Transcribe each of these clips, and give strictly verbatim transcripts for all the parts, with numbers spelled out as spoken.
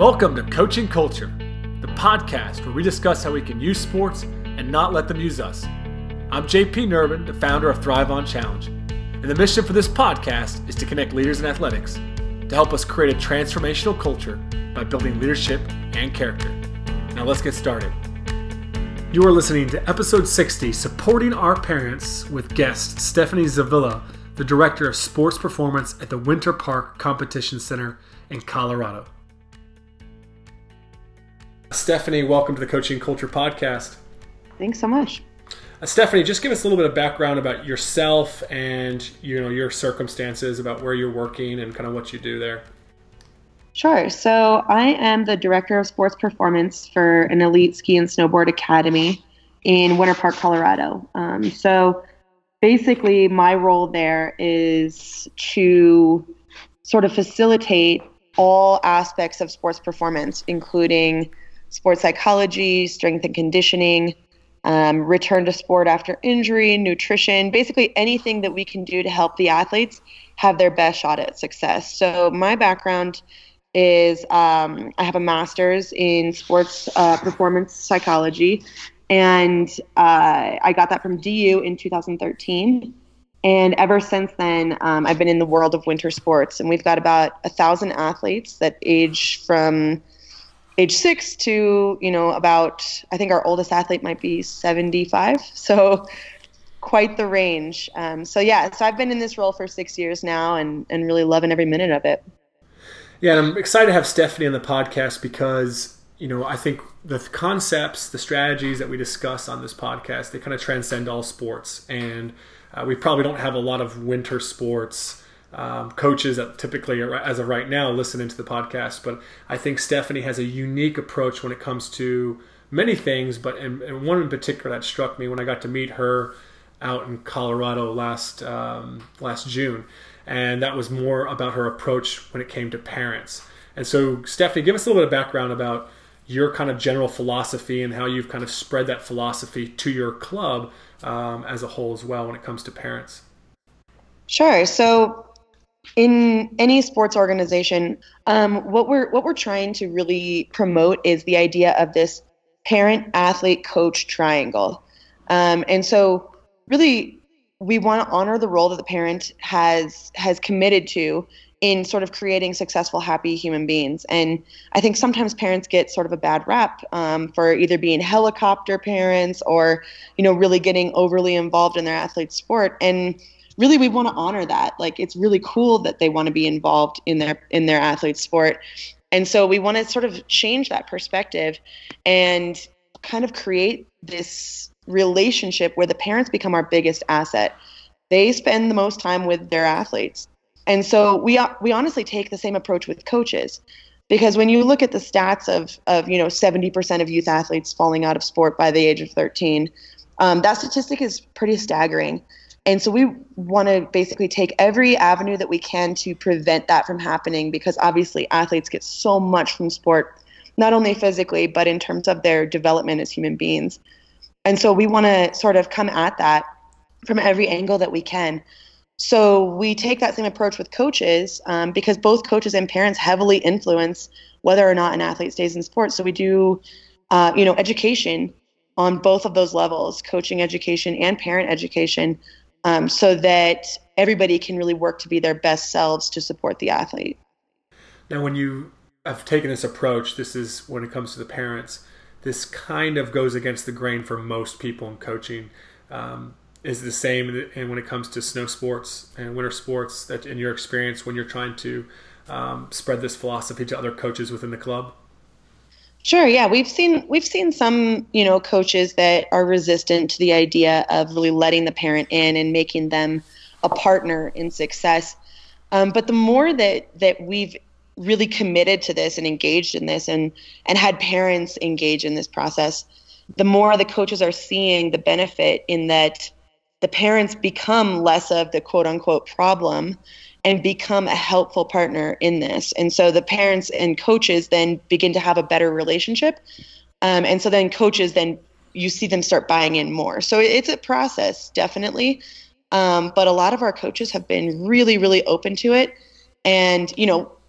Welcome to Coaching Culture, the podcast where we discuss how we can use sports and not let them use us. I'm J P Nerbin, the founder of Thrive On Challenge, and the mission for this podcast is to connect leaders in athletics to help us create a transformational culture by building leadership and character. Now let's get started. You are listening to episode sixty, Supporting Our Parents, with guest Stephanie Zavilla, the Director of Sports Performance at the Winter Park Competition Center in Colorado. Stephanie, welcome to the Coaching Culture Podcast. Thanks so much. Uh, Stephanie, just give us a little bit of background about yourself and you know your circumstances, about where you're working and kind of what you do there. Sure. So I am the Director of Sports Performance for an elite ski and snowboard academy in Winter Park, Colorado. Um, so basically my role there is to sort of facilitate all aspects of sports performance, including sports psychology, strength and conditioning, um, return to sport after injury, nutrition, basically anything that we can do to help the athletes have their best shot at success. So my background is um, I have a master's in sports uh, performance psychology, and uh, I got that from D U in two thousand thirteen. And ever since then, um, I've been in the world of winter sports, and we've got about a thousand athletes that age from age six to, you know, about, I think our oldest athlete might be seventy-five. So quite the range. Um, so yeah, so I've been in this role for six years now and, and really loving every minute of it. Yeah, and I'm excited to have Stephanie on the podcast because, you know, I think the concepts, the strategies that we discuss on this podcast, they kind of transcend all sports. And uh, we probably don't have a lot of winter sports um, coaches that typically, as of right now, listen into the podcast. But I think Stephanie has a unique approach when it comes to many things, but in, in one in particular that struck me when I got to meet her out in Colorado last um, last June. And that was more about her approach when it came to parents. And so, Stephanie, give us a little bit of background about your kind of general philosophy and how you've kind of spread that philosophy to your club um, as a whole as well when it comes to parents. Sure. So in any sports organization, um, what we're what we're trying to really promote is the idea of this parent, athlete, coach triangle. Um, and so really, we want to honor the role that the parent has has committed to in sort of creating successful, happy human beings. And I think sometimes parents get sort of a bad rap um, for either being helicopter parents or, you know, really getting overly involved in their athlete's sport. And really, we want to honor that. Like, it's really cool that they want to be involved in their in their athlete's sport. And so we want to sort of change that perspective and kind of create this relationship where the parents become our biggest asset. They spend the most time with their athletes. And so we we honestly take the same approach with coaches, because when you look at the stats of, of you know, seventy percent of youth athletes falling out of sport by the age of thirteen, um, that statistic is pretty staggering. And so we want to basically take every avenue that we can to prevent that from happening, because obviously athletes get so much from sport, not only physically, but in terms of their development as human beings. And so we want to sort of come at that from every angle that we can. So we take that same approach with coaches um, because both coaches and parents heavily influence whether or not an athlete stays in sports. So we do, uh, you know, education on both of those levels, coaching education and parent education, um, so that everybody can really work to be their best selves to support the athlete. Now, when you have taken this approach, this is when it comes to the parents, this kind of goes against the grain for most people in coaching. Um, is the same and when it comes to snow sports and winter sports, that in your experience when you're trying to um, spread this philosophy to other coaches within the club? Sure. Yeah. We've seen, we've seen some, you know, coaches that are resistant to the idea of really letting the parent in and making them a partner in success. Um, but the more that, that we've really committed to this and engaged in this and, and had parents engage in this process, the more the coaches are seeing the benefit in that the parents become less of the quote unquote problem and become a helpful partner in this. And so the parents and coaches then begin to have a better relationship. Um, and so then coaches, then you see them start buying in more. So it's a process, definitely. Um, but a lot of our coaches have been really, really open to it. And, you know,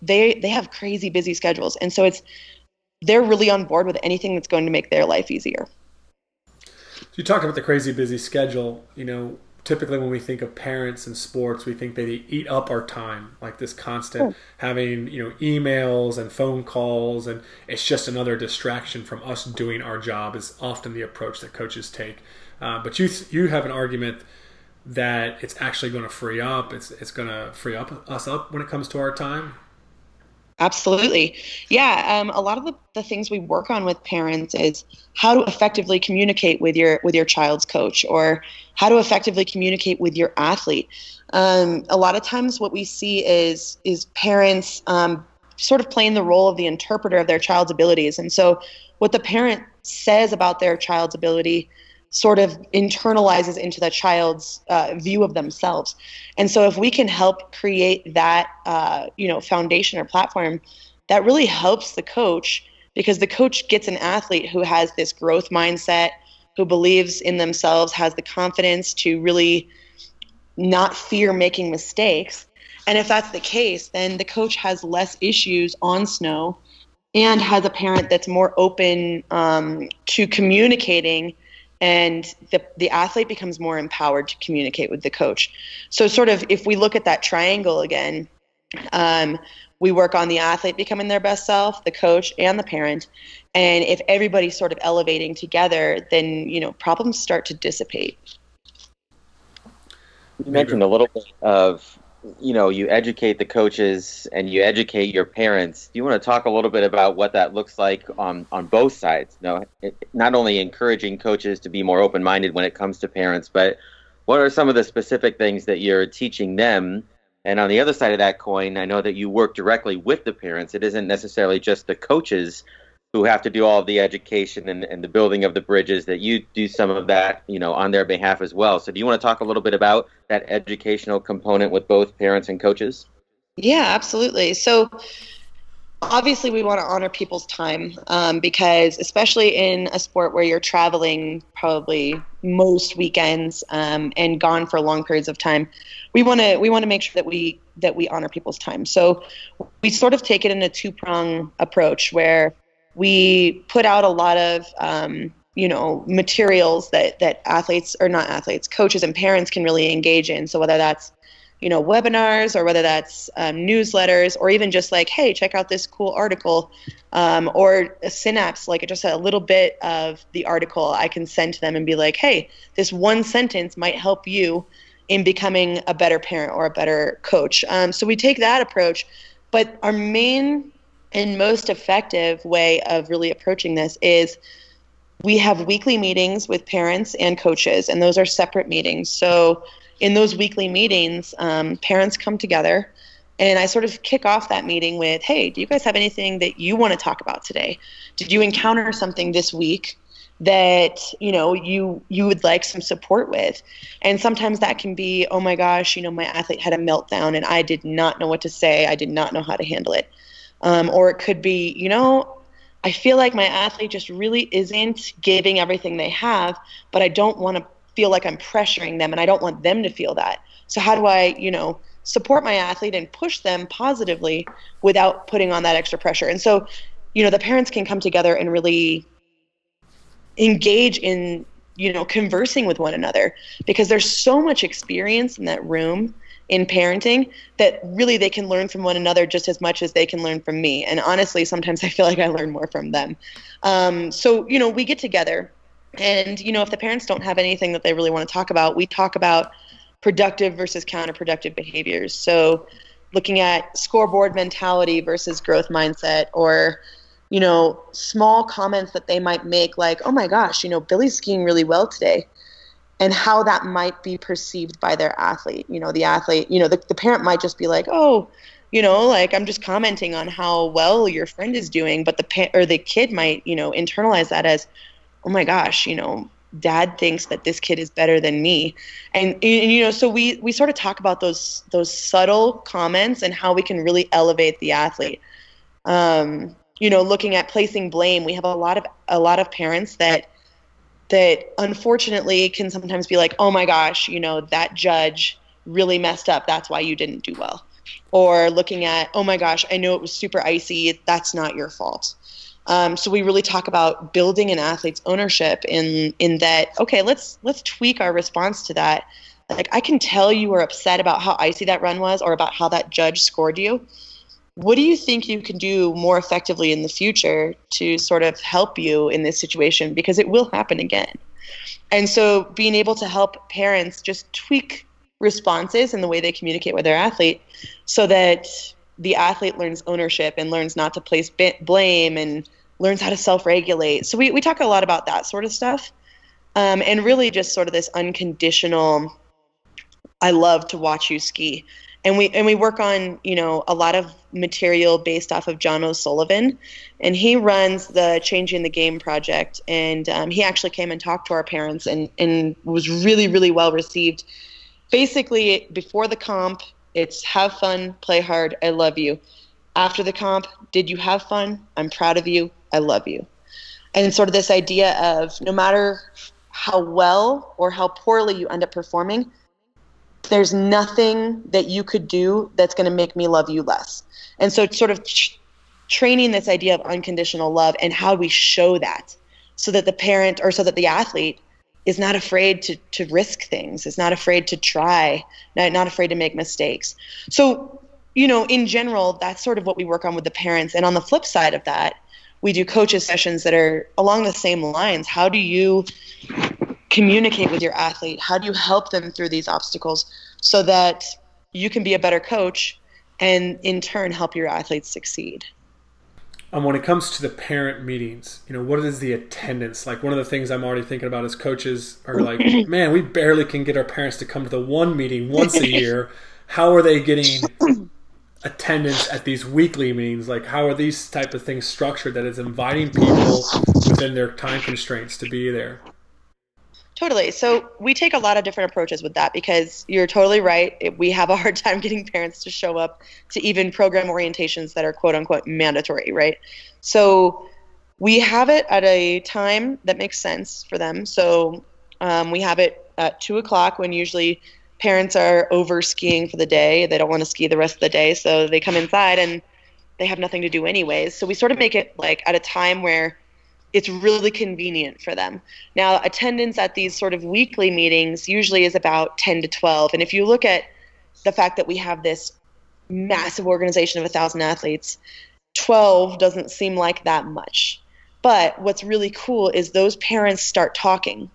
they they have crazy busy schedules. And so it's they're really on board with anything that's going to make their life easier. You talked about the crazy busy schedule. You know, typically when we think of parents and sports, we think they eat up our time, like this constant oh. having, you know, emails and phone calls, and it's just another distraction from us doing our job is often the approach that coaches take. Uh, but you you have an argument that it's actually going to free up. It's it's going to free up us up when it comes to our time. Absolutely. Yeah. Um, a lot of the, the things we work on with parents is how to effectively communicate with your with your child's coach, or how to effectively communicate with your athlete. Um, a lot of times what we see is is parents um, sort of playing the role of the interpreter of their child's abilities. And so what the parent says about their child's ability sort of internalizes into the child's uh, view of themselves. And so if we can help create that, uh, you know, foundation or platform, that really helps the coach, because the coach gets an athlete who has this growth mindset, who believes in themselves, has the confidence to really not fear making mistakes. And if that's the case, then the coach has less issues on snow and has a parent that's more open um, to communicating, and the the athlete becomes more empowered to communicate with the coach. So sort of if we look at that triangle again, um, we work on the athlete becoming their best self, the coach, and the parent. And if everybody's sort of elevating together, then, you know, problems start to dissipate. You mentioned a little bit of, you know, you educate the coaches and you educate your parents. Do you want to talk a little bit about what that looks like on, on both sides? You know, it, not only encouraging coaches to be more open-minded when it comes to parents, but what are some of the specific things that you're teaching them? And on the other side of that coin, I know that you work directly with the parents. It isn't necessarily just the coaches who have to do all of the education and, and the building of the bridges, that you do some of that, you know, on their behalf as well. So do you want to talk a little bit about that educational component with both parents and coaches? Yeah, absolutely. So obviously we want to honor people's time um, because especially in a sport where you're traveling probably most weekends um, and gone for long periods of time, we want to we want to make sure that we that we honor people's time. So we sort of take it in a two-prong approach where we put out a lot of, um, you know, materials that, that athletes, or not athletes, coaches and parents can really engage in. So whether that's, you know, webinars, or whether that's um, newsletters, or even just like, hey, check out this cool article, um, or a synapse, like just a little bit of the article I can send to them and be like, hey, this one sentence might help you in becoming a better parent or a better coach. Um, so we take that approach, but our main and most effective way of really approaching this is we have weekly meetings with parents and coaches, and those are separate meetings. So in those weekly meetings, um, parents come together, and I sort of kick off that meeting with, hey, do you guys have anything that you want to talk about today? Did you encounter something this week that, you know, you you would like some support with? And sometimes that can be, oh my gosh, you know, my athlete had a meltdown and I did not know what to say. I did not know how to handle it. Um, or it could be, you know, I feel like my athlete just really isn't giving everything they have, but I don't want to feel like I'm pressuring them, and I don't want them to feel that. So how do I, you know, support my athlete and push them positively without putting on that extra pressure? And so, you know, the parents can come together and really engage in, you know, conversing with one another, because there's so much experience in that room in parenting that really they can learn from one another just as much as they can learn from me. And honestly, sometimes I feel like I learn more from them. Um, so, you know, we get together, and, you know, if the parents don't have anything that they really want to talk about, we talk about productive versus counterproductive behaviors. So looking at scoreboard mentality versus growth mindset, or, you know, small comments that they might make like, oh my gosh, you know, Billy's skiing really well today, and how that might be perceived by their athlete. You know, the athlete, you know, the, the parent might just be like, oh, you know, like, I'm just commenting on how well your friend is doing. But the pa- or the kid might, you know, internalize that as, oh my gosh, you know, dad thinks that this kid is better than me. And, and you know, so we, we sort of talk about those, those subtle comments and how we can really elevate the athlete. Um, you know, looking at placing blame, we have a lot of, a lot of parents that, that unfortunately can sometimes be like, oh my gosh, you know, that judge really messed up. That's why you didn't do well. or looking at, oh my gosh, I know it was super icy. That's not your fault. Um, so we really talk about building an athlete's ownership in in that, okay, let's let's tweak our response to that. Like, I can tell you were upset about how icy that run was or about how that judge scored you. What do you think you can do more effectively in the future to sort of help you in this situation? Because it will happen again. And so being able to help parents just tweak responses in the way they communicate with their athlete so that the athlete learns ownership and learns not to place blame and learns how to self-regulate. So we, we talk a lot about that sort of stuff. Um, and really just sort of this unconditional, I love to watch you ski. And we and we work on, you know, a lot of material based off of John O'Sullivan, and he runs the Changing the Game project. And um, he actually came and talked to our parents and, and was really, really well received. Basically, before the comp, it's have fun, play hard, I love you. After the comp, did you have fun? I'm proud of you, I love you. And sort of this idea of no matter how well or how poorly you end up performing, there's nothing that you could do that's going to make me love you less. And so it's sort of ch- training this idea of unconditional love and how we show that so that the parent or so that the athlete is not afraid to to risk things, is not afraid to try, not, not afraid to make mistakes. So, you know, in general, that's sort of what we work on with the parents. And on the flip side of that, we do coaches sessions that are along the same lines. How do you communicate with your athlete? How do you help them through these obstacles so that you can be a better coach and in turn help your athletes succeed? Um, when it comes to the parent meetings, you know, what is the attendance? Like, one of the things I'm already thinking about is coaches are like, man, we barely can get our parents to come to the one meeting once a year. How are they getting attendance at these weekly meetings? Like, how are these type of things structured that it's inviting people within their time constraints to be there? Totally. So we take a lot of different approaches with that because you're totally right. It, we have a hard time getting parents to show up to even program orientations that are quote unquote mandatory, right? So we have it at a time that makes sense for them. So um, we have it at two o'clock when usually parents are over skiing for the day. They don't want to ski the rest of the day. So they come inside and they have nothing to do anyways. So we sort of make it like at a time where it's really convenient for them. Now, attendance at these sort of weekly meetings usually is about ten to twelve. And if you look at the fact that we have this massive organization of one thousand athletes, twelve doesn't seem like that much. But what's really cool is those parents start talking.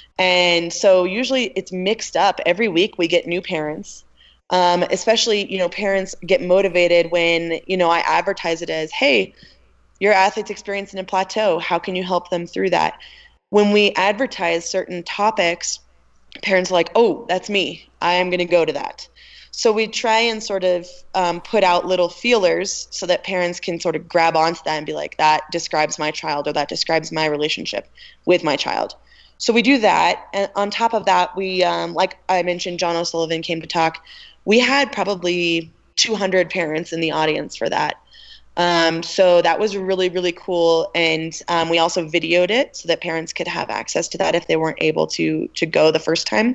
And so usually it's mixed up. Every week we get new parents. Um, especially, you know, parents get motivated when, you know, I advertise it as, hey, your athlete's experiencing a plateau. How can you help them through that? When we advertise certain topics, parents are like, oh, that's me. I am going to go to that. So we try and sort of um, put out little feelers so that parents can sort of grab onto that and be like, that describes my child or that describes my relationship with my child. So we do that. And on top of that, we, um, like I mentioned, John O'Sullivan came to talk. We had probably two hundred parents in the audience for that. Um, so that was really, really cool. And um, we also videoed it so that parents could have access to that if they weren't able to to go the first time.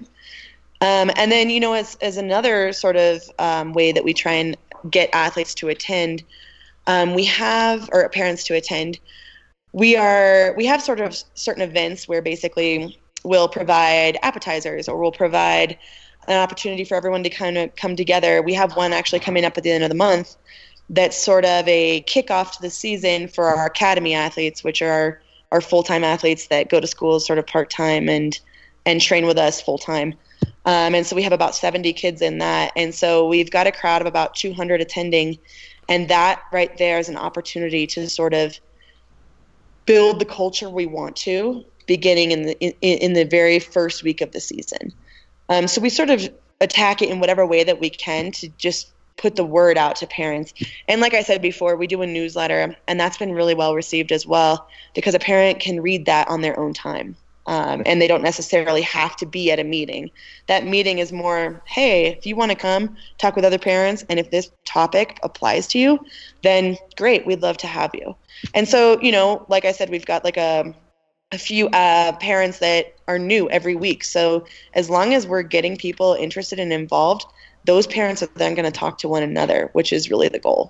Um, and then, you know, as, as another sort of um, way that we try and get athletes to attend, um, we have, or parents to attend, we are, we have sort of certain events where basically we'll provide appetizers or we'll provide an opportunity for everyone to kind of come together. We have one actually coming up at the end of the month that's sort of a kickoff to the season for our academy athletes, which are our, our full-time athletes that go to school sort of part-time and and train with us full-time. Um, and so we have about seventy kids in that. And so we've got a crowd of about two hundred attending. And that right there is an opportunity to sort of build the culture we want to, beginning in the in, in the very first week of the season. Um, so we sort of attack it in whatever way that we can to just put the word out to parents. And like I said before, we do a newsletter, and that's been really well received as well, because a parent can read that on their own time. Um, and they don't necessarily have to be at a meeting. That meeting is more, hey, if you want to come talk with other parents, and if this topic applies to you, then great, we'd love to have you. And so, you know, like I said, we've got like a a few uh, parents that are new every week. So as long as we're getting people interested and involved, those parents are then going to talk to one another, which is really the goal.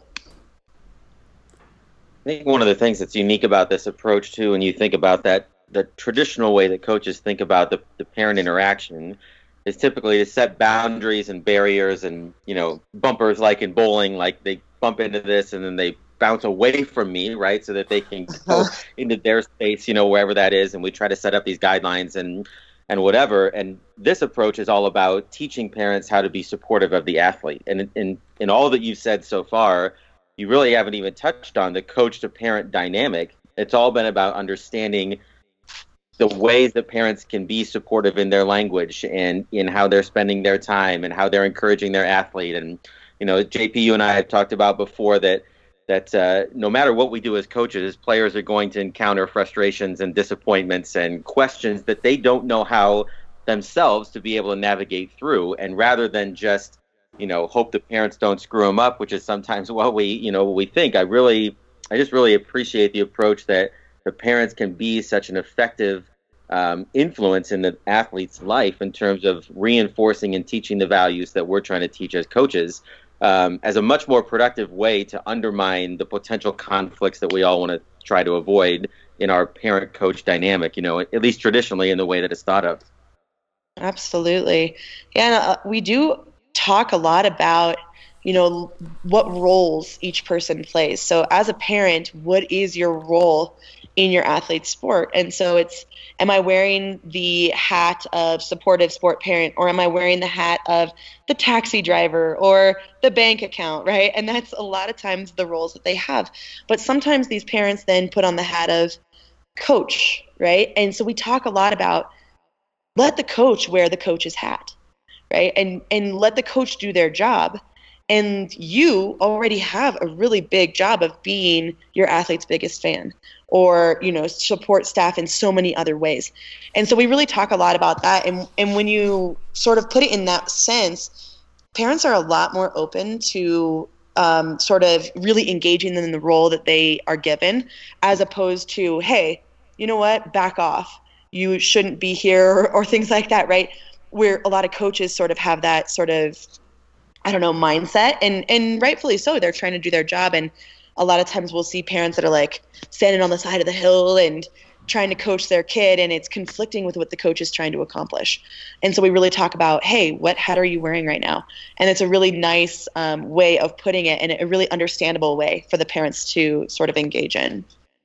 I think one of the things that's unique about this approach too, when you think about that, the traditional way that coaches think about the, the parent interaction is typically to set boundaries and barriers and, you know, bumpers like in bowling, like they bump into this and then they bounce away from me, right? So that they can go into their space, you know, wherever that is. And we try to set up these guidelines and, and whatever. And this approach is all about teaching parents how to be supportive of the athlete. And in, in, in all that you've said so far, you really haven't even touched on the coach to parent dynamic. It's all been about understanding the ways that parents can be supportive in their language and in how they're spending their time and how they're encouraging their athlete. And, you know, J P, you and I have talked about before that that uh, no matter what we do as coaches, players are going to encounter frustrations and disappointments and questions that they don't know how themselves to be able to navigate through. And rather than just, you know, hope the parents don't screw them up, which is sometimes what we, you know, what we think, I really, I just really appreciate the approach that the parents can be such an effective um, influence in the athlete's life in terms of reinforcing and teaching the values that we're trying to teach as coaches, um, as a much more productive way to undermine the potential conflicts that we all want to try to avoid in our parent-coach dynamic, you know, at least traditionally in the way that it's thought of. Absolutely. Yeah, and, uh, we do talk a lot about, you know, what roles each person plays. So as a parent, what is your role in your athlete's sport? And so it's, am I wearing the hat of supportive sport parent, or am I wearing the hat of the taxi driver or the bank account, right? And that's a lot of times the roles that they have. But sometimes these parents then put on the hat of coach, right? And so we talk a lot about, let the coach wear the coach's hat, right? And and let the coach do their job. And you already have a really big job of being your athlete's biggest fan, or, you know, support staff in so many other ways. And so we really talk a lot about that. And and when you sort of put it in that sense, parents are a lot more open to um, sort of really engaging them in the role that they are given, as opposed to, hey, you know what, back off. You shouldn't be here, or, or things like that, right? Where a lot of coaches sort of have that sort of, I don't know, mindset, and, and rightfully so. They're trying to do their job. And a lot of times we'll see parents that are like standing on the side of the hill and trying to coach their kid, and it's conflicting with what the coach is trying to accomplish. And so we really talk about, hey, what hat are you wearing right now? And it's a really nice um, way of putting it, and a really understandable way for the parents to sort of engage in.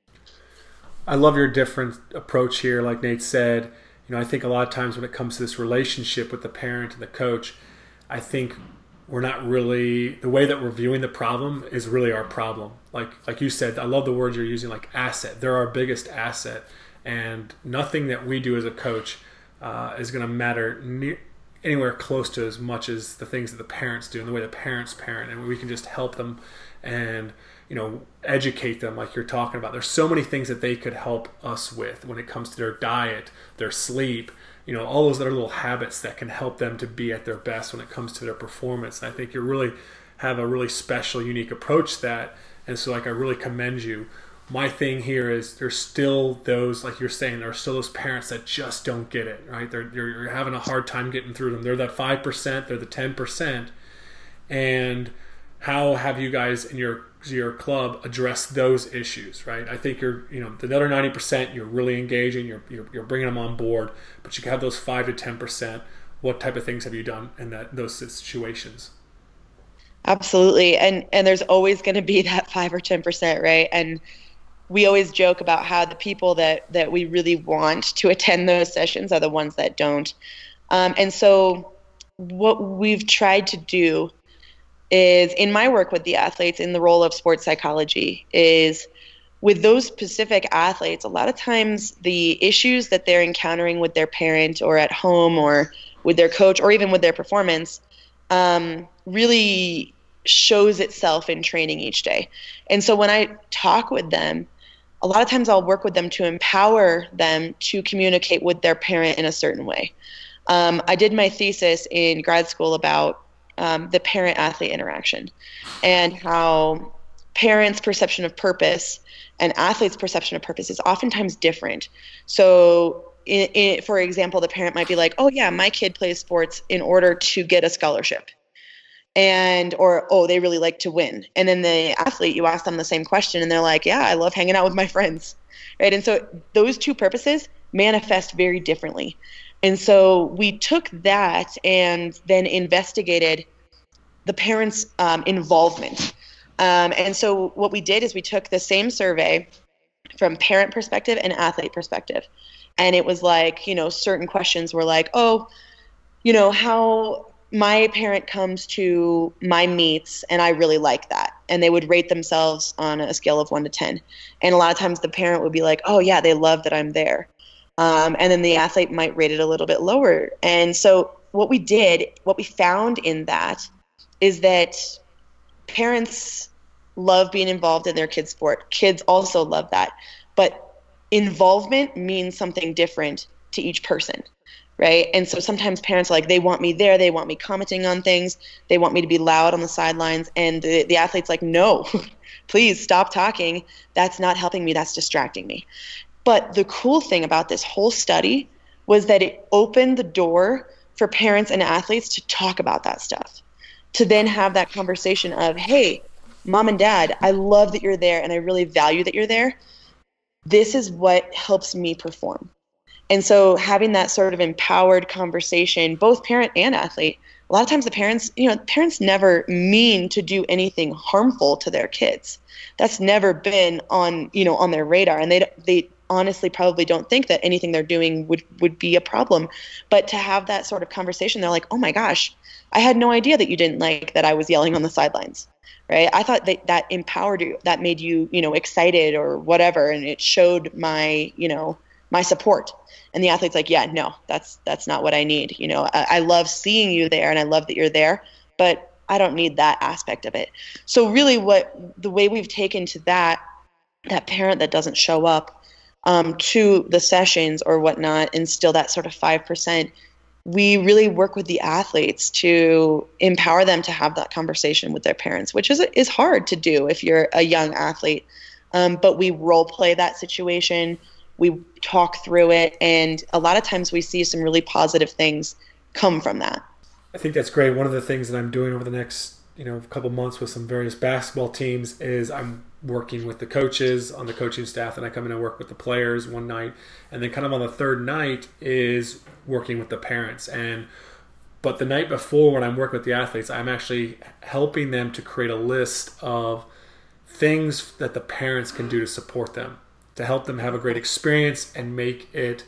I love your different approach here. Like Nate said, you know, I think a lot of times when it comes to this relationship with the parent and the coach, I think we're not really, the way that we're viewing the problem is really our problem. Like like you said, I love the words you're using, like asset. They're our biggest asset, and nothing that we do as a coach uh, is going to matter ne- anywhere close to as much as the things that the parents do and the way the parents parent, and we can just help them and, you know, educate them like you're talking about. There's so many things that they could help us with when it comes to their diet, their sleep, you know, all those other little habits that can help them to be at their best when it comes to their performance. And I think you really have a really special, unique approach to that. And so, like, I really commend you. My thing here is there's still those, like you're saying, there are still those parents that just don't get it, right? They're, they're you're having a hard time getting through them. They're that five percent, they're the ten percent. And how have you guys in your your club address those issues, right? I think you're, you know, the other ninety percent, you're really engaging, you're, you're you're bringing them on board, but you can have those five to ten percent. What type of things have you done in that those situations? Absolutely, and and there's always going to be that five or ten percent, right? And we always joke about how the people that that we really want to attend those sessions are the ones that don't. Um, and so, what we've tried to do is, in my work with the athletes in the role of sports psychology, is with those specific athletes, a lot of times the issues that they're encountering with their parent or at home or with their coach or even with their performance um, really shows itself in training each day. And so when I talk with them, a lot of times I'll work with them to empower them to communicate with their parent in a certain way. Um, I did my thesis in grad school about Um, the parent-athlete interaction, and how parents' perception of purpose and athletes' perception of purpose is oftentimes different. So, in, in, for example, the parent might be like, oh yeah, my kid plays sports in order to get a scholarship. and or oh, they really like to win. And then the athlete, you ask them the same question and they're like, yeah, I love hanging out with my friends, right? And so those two purposes manifest very differently. And so we took that and then investigated the parents' um, involvement. Um, and so what we did is we took the same survey from parent perspective and athlete perspective. And it was like, you know, certain questions were like, oh, you know, how my parent comes to my meets and I really like that. And they would rate themselves on a scale of one to ten. And a lot of times the parent would be like, oh yeah, they love that I'm there. Um, and then the athlete might rate it a little bit lower. And so what we did, what we found in that is that parents love being involved in their kids' sport. Kids also love that. But involvement means something different to each person, right? And so sometimes parents are like, they want me there, they want me commenting on things, they want me to be loud on the sidelines. And the, the athlete's like, no, please stop talking. That's not helping me, that's distracting me. But the cool thing about this whole study was that it opened the door for parents and athletes to talk about that stuff, to then have that conversation of, hey, mom and dad, I love that you're there and I really value that you're there. This is what helps me perform. And so having that sort of empowered conversation, both parent and athlete, a lot of times the parents, you know, parents never mean to do anything harmful to their kids. That's never been on, you know, on their radar. And they, they honestly probably don't think that anything they're doing would, would be a problem. But to have that sort of conversation, they're like, oh my gosh, I had no idea that you didn't like that I was yelling on the sidelines, right? I thought that that empowered you, that made you, you know, excited or whatever. And it showed my, you know, my support. And the athlete's like, yeah, no, that's, that's not what I need. You know, I, I love seeing you there and I love that you're there, but I don't need that aspect of it. So really what the way we've taken to that, that parent that doesn't show up um, to the sessions or whatnot, and still that sort of five percent, we really work with the athletes to empower them to have that conversation with their parents, which is is hard to do if you're a young athlete. Um, but we role play that situation, we talk through it, and a lot of times we see some really positive things come from that. I think that's great. One of the things that I'm doing over the next, you know, couple months with some various basketball teams is I'm working with the coaches on the coaching staff, and I come in and work with the players one night, and then kind of on the third night is working with the parents. And but the night before, when I'm working with the athletes, I'm actually helping them to create a list of things that the parents can do to support them, to help them have a great experience and make it,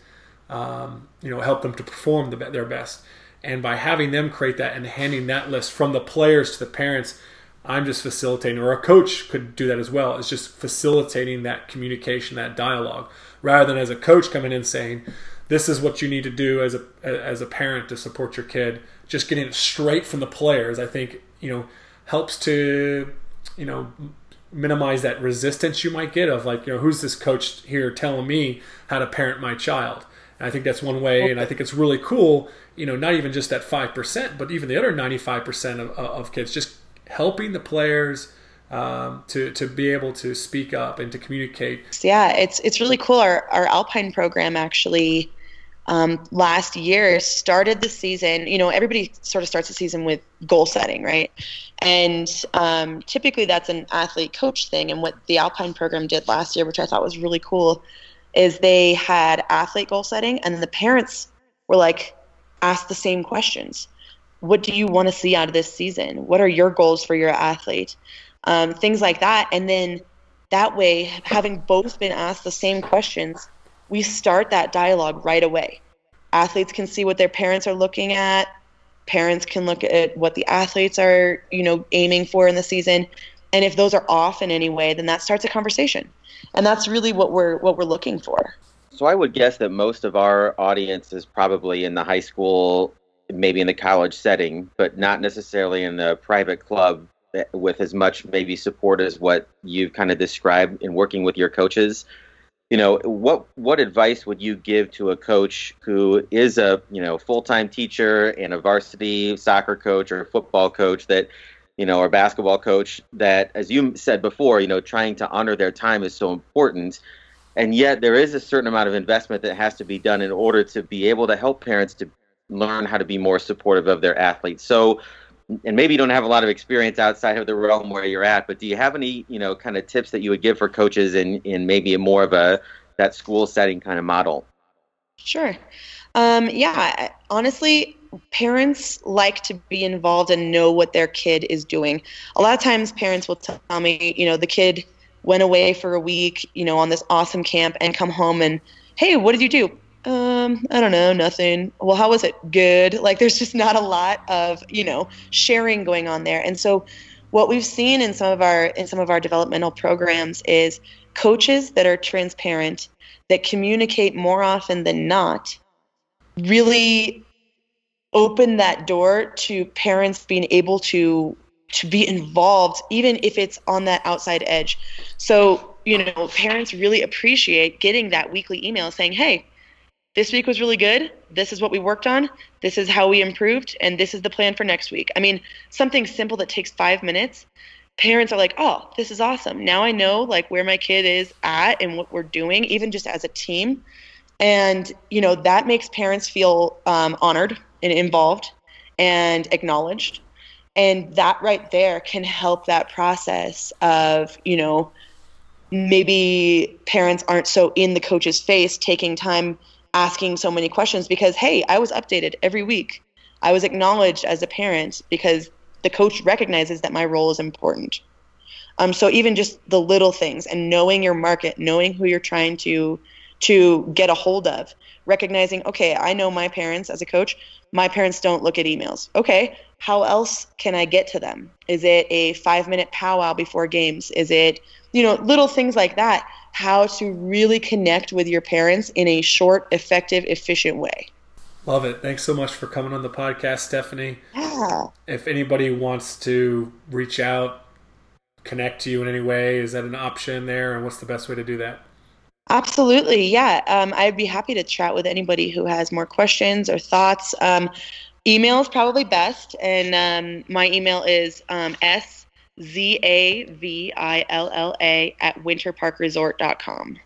um, you know, help them to perform the, their best. And by having them create that and handing that list from the players to the parents, I'm just facilitating, or a coach could do that as well. It's just facilitating that communication, that dialogue, rather than as a coach coming in saying, this is what you need to do as a as a parent to support your kid. Just getting it straight from the players, I think, you know, helps to, you know, minimize that resistance you might get of like, you know, who's this coach here telling me how to parent my child? And I think that's one way, and I think it's really cool, you know, not even just that five percent, but even the other ninety-five percent of, of kids, just helping the players um, to, to be able to speak up and to communicate. Yeah, it's it's really cool. Our, our Alpine program actually um, last year started the season, you know, everybody sort of starts the season with goal setting, right? And um, typically that's an athlete coach thing. And what the Alpine program did last year, which I thought was really cool, is they had athlete goal setting, and the parents were like, asked the same questions. What do you want to see out of this season? What are your goals for your athlete? Um, things like that. And then that way, having both been asked the same questions, we start that dialogue right away. Athletes can see what their parents are looking at. Parents can look at what the athletes are, you know, aiming for in the season. And if those are off in any way, then that starts a conversation. And that's really what we're what we're looking for. So I would guess that most of our audience is probably in the high school, maybe in the college setting, but not necessarily in the private club with as much maybe support as what you've kind of described in working with your coaches. You know, what what advice would you give to a coach who is a, you know, full-time teacher and a varsity soccer coach or a football coach that, you know, or basketball coach that, as you said before, you know, trying to honor their time is so important. And yet there is a certain amount of investment that has to be done in order to be able to help parents to learn how to be more supportive of their athletes. So and maybe you don't have a lot of experience outside of the realm where you're at, but do you have any, you know, kind of tips that you would give for coaches in, in maybe a more of a, that school setting kind of model? Sure. Um, yeah, honestly, parents like to be involved and know what their kid is doing. A lot of times parents will tell me, you know, the kid went away for a week, you know, on this awesome camp and come home and, hey, what did you do? Um, I don't know, nothing. Well, how was it? Good. Like, there's just not a lot of, you know, sharing going on there. And so what we've seen in some of our, in some of our developmental programs is coaches that are transparent, that communicate more often than not, really open that door to parents being able to to be involved, even if it's on that outside edge. So, you know, parents really appreciate getting that weekly email saying, hey, this week was really good. This is what we worked on. This is how we improved. And this is the plan for next week. I mean, something simple that takes five minutes. Parents are like, oh, this is awesome. Now I know like where my kid is at and what we're doing, even just as a team. And, you know, that makes parents feel um, honored and involved and acknowledged. And that right there can help that process of, you know, maybe parents aren't so in the coach's face, taking time asking so many questions because, hey, I was updated every week. I was acknowledged as a parent because the coach recognizes that my role is important. Um, so even just the little things and knowing your market, knowing who you're trying to to get a hold of, recognizing, okay, I know my parents as a coach, my parents don't look at emails. Okay, how else can I get to them? Is it a five minute powwow before games? Is it, you know, little things like that, how to really connect with your parents in a short, effective, efficient way. Love it. Thanks so much for coming on the podcast, Stephanie. Yeah. If anybody wants to reach out, connect to you in any way, is that an option there? And what's the best way to do that? Absolutely. Yeah. Um, I'd be happy to chat with anybody who has more questions or thoughts. Um, email is probably best. And um, my email is um, S Z A V I L L A at winter park resort dot com.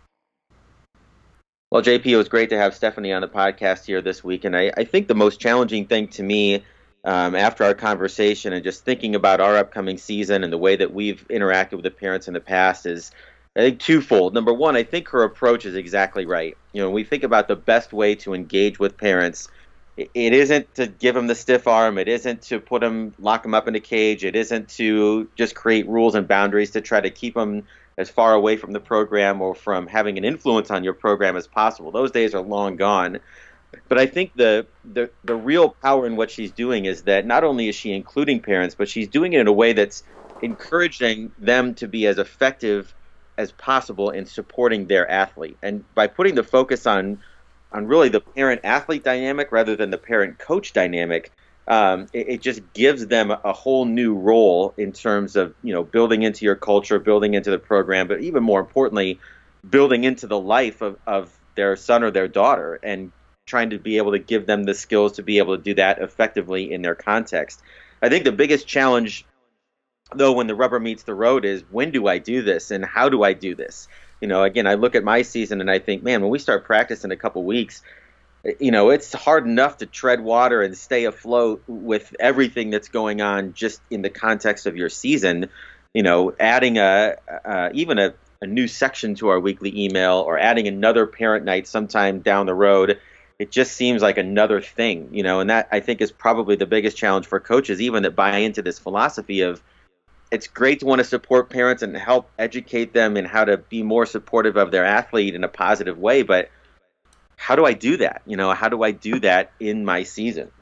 Well, J P, it was great to have Stephanie on the podcast here this week. And I, I think the most challenging thing to me um, after our conversation and just thinking about our upcoming season and the way that we've interacted with the parents in the past is, I think, twofold. Number one, I think her approach is exactly right. You know, when we think about the best way to engage with parents, it, it isn't to give them the stiff arm. It isn't to put them, lock them up in a cage. It isn't to just create rules and boundaries to try to keep them as far away from the program or from having an influence on your program as possible. Those days are long gone. But I think the, the, the real power in what she's doing is that not only is she including parents, but she's doing it in a way that's encouraging them to be as effective as possible in supporting their athlete. And by putting the focus on on really the parent-athlete dynamic rather than the parent-coach dynamic, um, it, it just gives them a whole new role in terms of, you know, building into your culture, building into the program, but even more importantly, building into the life of, of their son or their daughter and trying to be able to give them the skills to be able to do that effectively in their context. I think the biggest challenge, though, when the rubber meets the road is, when do I do this and how do I do this? You know, again, I look at my season and I think, man, when we start practice in a couple weeks, you know, it's hard enough to tread water and stay afloat with everything that's going on just in the context of your season. You know, adding a uh, even a, a new section to our weekly email or adding another parent night sometime down the road, it just seems like another thing, you know, and that I think is probably the biggest challenge for coaches, even that buy into this philosophy of, it's great to want to support parents and help educate them in how to be more supportive of their athlete in a positive way. But how do I do that? You know, how do I do that in my season?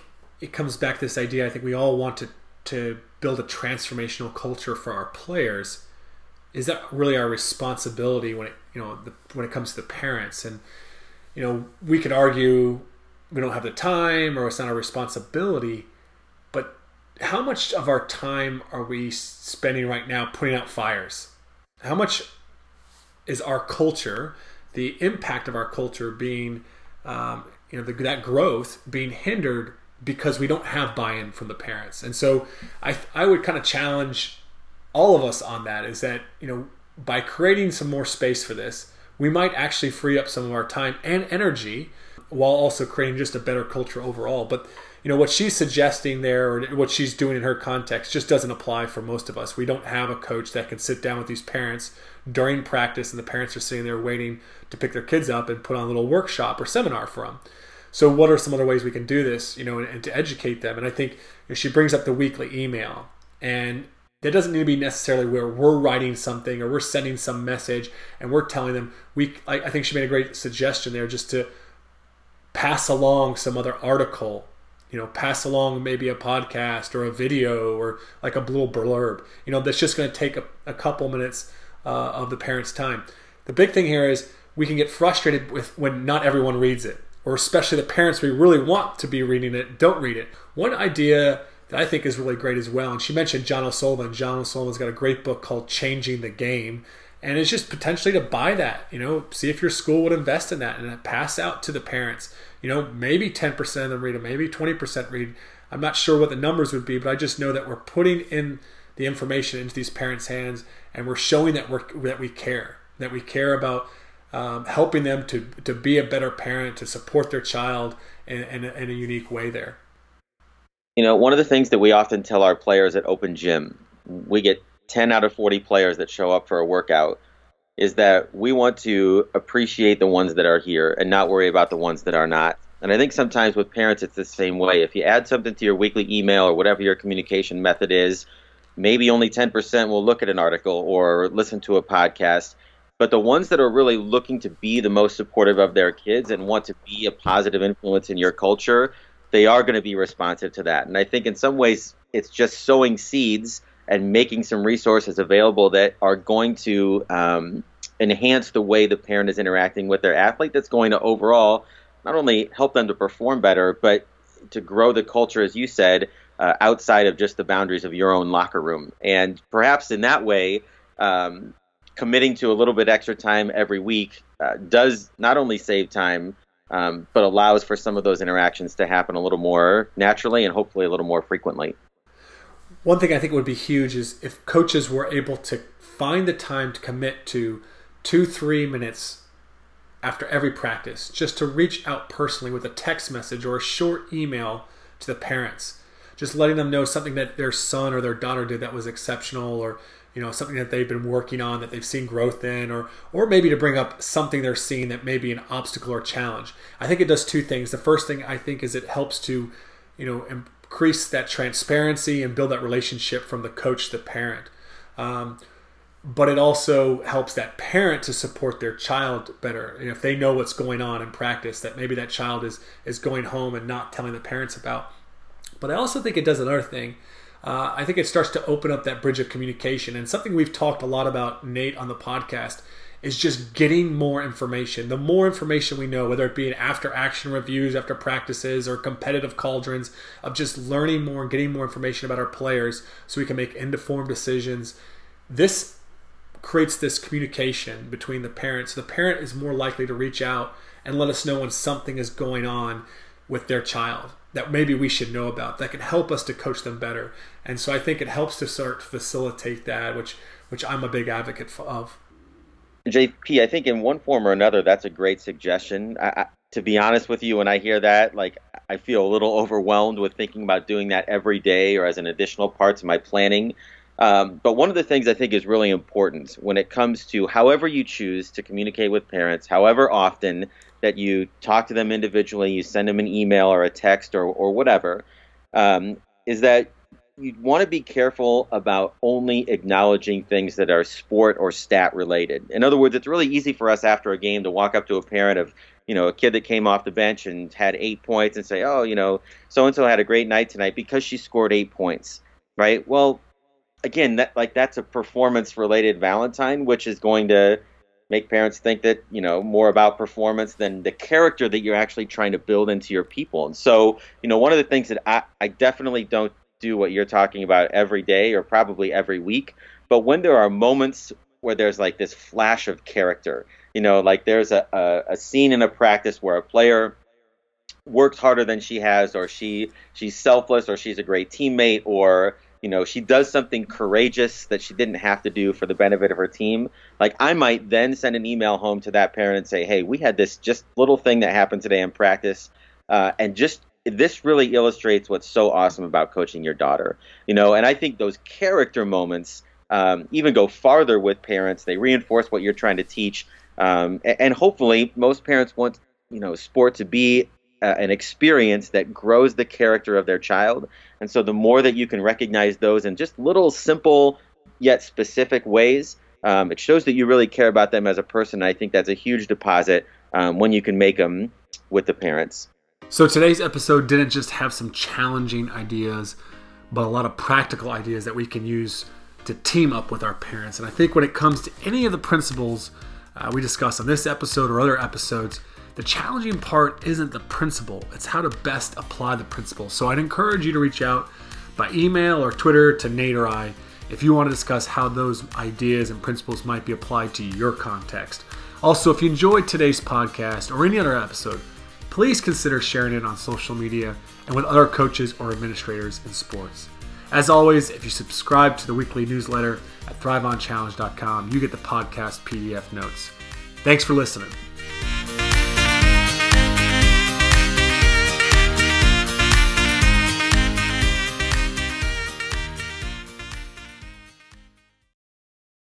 It comes back to this idea. I think we all want to, to build a transformational culture for our players. Is that really our responsibility when it, you know, the, when it comes to the parents? And, you know, we could argue we don't have the time or it's not our responsibility, but how much of our time are we spending right now putting out fires? How much is our culture, the impact of our culture being, um, you know, the, that growth being hindered because we don't have buy-in from the parents? And so I, I would kind of challenge all of us on that, is that, you know, by creating some more space for this, we might actually free up some of our time and energy while also creating just a better culture overall. But you know, what she's suggesting there or what she's doing in her context just doesn't apply for most of us. We don't have a coach that can sit down with these parents during practice and the parents are sitting there waiting to pick their kids up and put on a little workshop or seminar for them. So what are some other ways we can do this, you know, and, and to educate them? And I think, you know, she brings up the weekly email, and that doesn't need to be necessarily where we're writing something or we're sending some message and we're telling them. We, I, I think she made a great suggestion there, just to pass along some other article, you know, pass along maybe a podcast or a video or like a little blurb, you know, that's just going to take a, a couple minutes uh, of the parents' time. The big thing here is we can get frustrated with when not everyone reads it, or especially the parents we really want to be reading it don't read it. One idea that I think is really great as well, and she mentioned John O'Sullivan. John O'Sullivan's got a great book called Changing the Game, and it's just potentially to buy that, you know, see if your school would invest in that and pass out to the parents. You know, maybe ten percent of them read it, maybe twenty percent read. I'm not sure what the numbers would be, but I just know that we're putting in the information into these parents' hands, and we're showing that we're that we care, that we care about um, helping them to to be a better parent, to support their child in, in, a, in a unique way there. You know, one of the things that we often tell our players at Open Gym, we get ten out of forty players that show up for a workout, is that we want to appreciate the ones that are here and not worry about the ones that are not. And I think sometimes with parents, it's the same way. If you add something to your weekly email or whatever your communication method is, maybe only ten percent will look at an article or listen to a podcast. But the ones that are really looking to be the most supportive of their kids and want to be a positive influence in your culture, they are going to be responsive to that. And I think in some ways, it's just sowing seeds and making some resources available that are going to um, enhance the way the parent is interacting with their athlete. That's going to overall not only help them to perform better, but to grow the culture, as you said, uh, outside of just the boundaries of your own locker room. And perhaps in that way, um, committing to a little bit extra time every week uh, does not only save time, um, but allows for some of those interactions to happen a little more naturally and hopefully a little more frequently. One thing I think would be huge is if coaches were able to find the time to commit to two, three minutes after every practice, just to reach out personally with a text message or a short email to the parents, just letting them know something that their son or their daughter did that was exceptional, or you know, something that they've been working on that they've seen growth in, or or maybe to bring up something they're seeing that may be an obstacle or challenge. I think it does two things. The first thing I think is it helps to, you know, increase that transparency and build that relationship from the coach to the parent. Um, but it also helps that parent to support their child better. You know, if they know what's going on in practice, that maybe that child is is going home and not telling the parents about. But I also think it does another thing. Uh, I think it starts to open up that bridge of communication. And something we've talked a lot about, Nate, on the podcast, is just getting more information. The more information we know, whether it be in after action reviews, after practices, or competitive cauldrons, of just learning more and getting more information about our players so we can make informed decisions. This creates this communication between the parents. The parent is more likely to reach out and let us know when something is going on with their child that maybe we should know about, that can help us to coach them better. And so I think it helps to start to facilitate that, which which I'm a big advocate of. J P, I think in one form or another, that's a great suggestion. I, I, to be honest with you, when I hear that, like, I feel a little overwhelmed with thinking about doing that every day or as an additional part to my planning. Um, but one of the things I think is really important when it comes to however you choose to communicate with parents, however often that you talk to them individually, you send them an email or a text or, or whatever, um, is that you want to be careful about only acknowledging things that are sport or stat related. In other words, it's really easy for us after a game to walk up to a parent of, you know, a kid that came off the bench and had eight points and say, oh, you know, so-and-so had a great night tonight because she scored eight points, right? Well, again, that like that's a performance related Valentine, which is going to make parents think that, you know, more about performance than the character that you're actually trying to build into your people. And so, you know, one of the things that I, I definitely don't do what you're talking about every day or probably every week, but when there are moments where there's like this flash of character, you know, like there's a, a, a scene in a practice where a player works harder than she has, or she she's selfless, or she's a great teammate, or you know, she does something courageous that she didn't have to do for the benefit of her team. Like, I might then send an email home to that parent and say, hey, we had this just little thing that happened today in practice. Uh, and just this really illustrates what's so awesome about coaching your daughter. You know, and I think those character moments um, even go farther with parents. They reinforce what you're trying to teach. Um, and, and hopefully most parents want, you know, sport to be uh, an experience that grows the character of their child. And so the more that you can recognize those in just little simple yet specific ways, um, it shows that you really care about them as a person. I think that's a huge deposit um, when you can make them with the parents. So today's episode didn't just have some challenging ideas, but a lot of practical ideas that we can use to team up with our parents. And I think when it comes to any of the principles uh, we discuss on this episode or other episodes, the challenging part isn't the principle, it's how to best apply the principle. So I'd encourage you to reach out by email or Twitter to Nate or I if you want to discuss how those ideas and principles might be applied to your context. Also, if you enjoyed today's podcast or any other episode, please consider sharing it on social media and with other coaches or administrators in sports. As always, if you subscribe to the weekly newsletter at thrive on challenge dot com, you get the podcast P D F notes. Thanks for listening.